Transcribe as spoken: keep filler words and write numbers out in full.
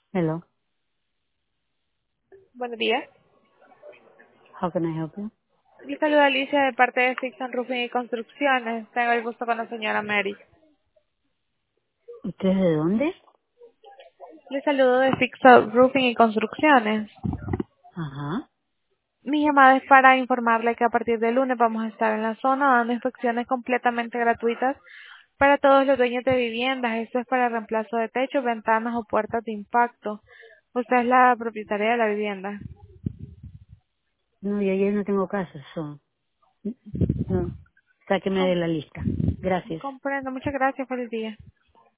Hello, Buenos días. how can I help you? Le saluda Alicia de parte de Fixon Roofing y Construcciones. Tengo el gusto con la señora Mary. ¿Usted es de dónde? Le saludo de Fixon Roofing y Construcciones. Ajá. Mi llamada es para informarle que a partir de lunes vamos a estar en la zona dando inspecciones completamente gratuitas para todos los dueños de viviendas. Esto es para reemplazo de techos, ventanas o puertas de impacto. Usted es la propietaria de la vivienda. No, yo ayer no tengo casa, so, no, sáqueme Com- de la lista. Gracias. comprendo. Muchas gracias. Feliz día.